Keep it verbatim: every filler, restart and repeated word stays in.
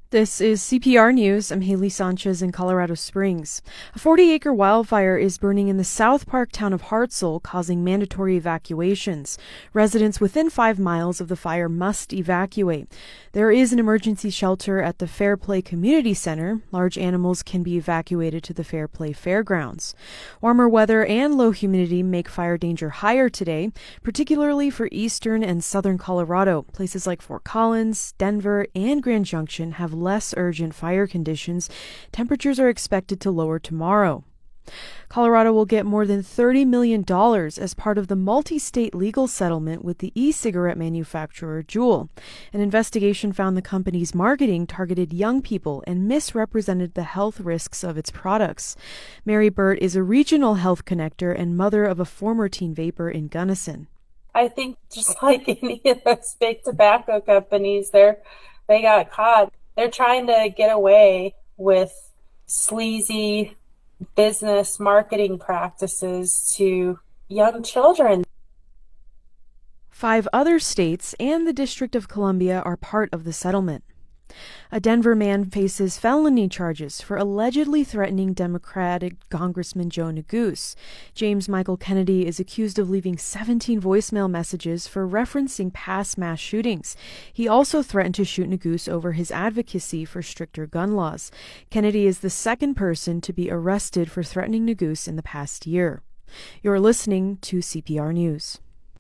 This is C P R News. I'm Haley Sanchez in Colorado Springs. A forty-acre wildfire is burning in the South Park town of Hartselle, causing mandatory evacuations. Residents within five miles of the fire must evacuate. There is an emergency shelter at the Fairplay Community Center. Large animals can be evacuated to the Fairplay Fairgrounds. Warmer weather and low humidity make fire danger higher today, particularly for eastern and southern Colorado. Places like Fort Collins, Denver, and Grand Junction have less urgent fire conditions. Temperatures are expected to lower tomorrow. Colorado will get more than thirty million dollars as part of the multi-state legal settlement with the e-cigarette manufacturer Juul. An investigation found the company's marketing targeted young people and misrepresented the health risks of its products. Mary Burt is a regional health connector and mother of a former teen vapor in Gunnison. I think just like any of those big tobacco companies, they're, they got caught. They're trying to get away with sleazy business marketing practices to young children. Five other states and the District of Columbia are part of the settlement. A Denver man faces felony charges for allegedly threatening Democratic Congressman Joe Neguse. James Michael Kennedy is accused of leaving seventeen voicemail messages for referencing past mass shootings. He also threatened to shoot Neguse over his advocacy for stricter gun laws. Kennedy is the second person to be arrested for threatening Neguse in the past year. You're listening to C P R News.